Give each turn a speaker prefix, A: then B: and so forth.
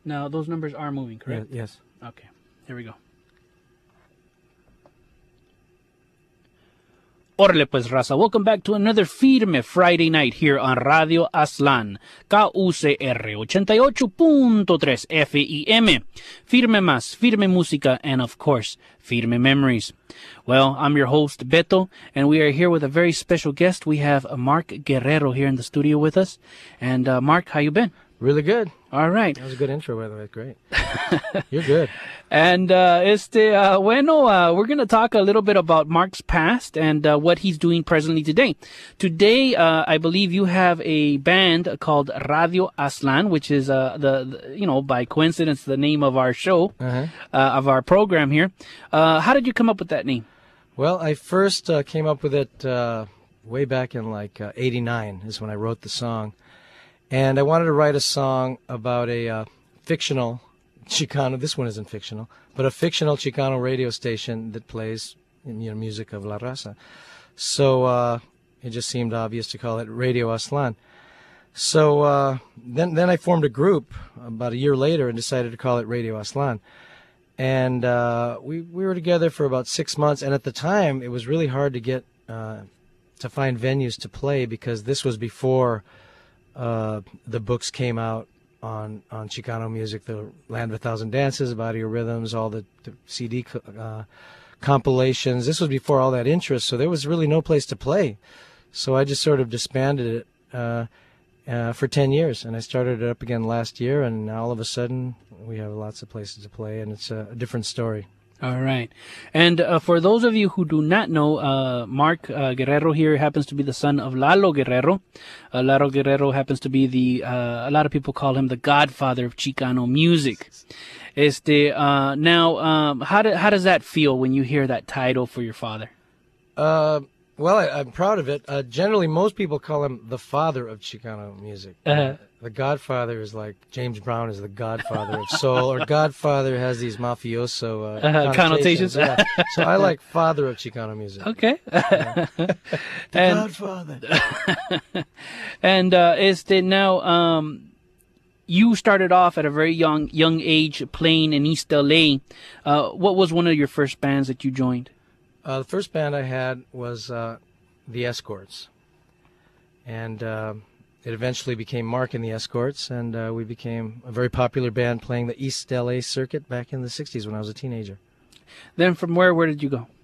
A: Now, those numbers are moving,
B: Yeah,
A: correct?
B: yes.
A: Okay, here we go. Órale pues, raza. Welcome back to another Firme Friday night here on Radio Aslan, KUCR 88.3 FEM. Firme más, firme música, and of course, firme memories. Well, I'm your host, Beto, and we are here with a very special guest. We have Mark Guerrero here in the studio with us. And Mark, how you been?
B: Really good.
A: All right.
B: That was a good intro, by the way. Great. You're good.
A: And we're going to talk a little bit about Mark's past and what he's doing presently today. Today, I believe you have a band called Radio Aslan, which is by coincidence, the name of our show, of our program here. How did you come up with that name?
B: Well, I first came up with it way back in like '89 is when I wrote the song. And I wanted to write a song about a fictional Chicano, this one isn't fictional, but a fictional Chicano radio station that plays music of La Raza. So it just seemed obvious to call it Radio Aslan. So then I formed a group about a year later and decided to call it Radio Aslan. And we were together for about 6 months, and at the time it was really hard to get to find venues to play because this was before the books came out on Chicano music, the Land of a Thousand Dances, Barrio Rhythms, all the CD compilations. This was before all that interest, so there was really no place to play. So I just sort of disbanded it for 10 years, and I started it up again last year, and now all of a sudden we have lots of places to play, and it's a different story.
A: All right. And for those of you who do not know, Mark Guerrero here happens to be the son of Lalo Guerrero. Lalo Guerrero happens to be a lot of people call him the godfather of Chicano music. Now, how does that feel when you hear that title for your father?
B: Well, I'm proud of it. Generally, most people call him the father of Chicano music. The Godfather is like James Brown is the Godfather of soul, or Godfather has these mafioso connotations. Yeah. So I like father of Chicano music.
A: Okay.
B: The Godfather.
A: And now you started off at a very young age playing in East LA. What was one of your first bands that you joined?
B: The first band I had was the Escorts, and it eventually became Mark and the Escorts, and we became a very popular band playing the East LA circuit back in the 60s when I was a teenager.
A: Then from where did you go?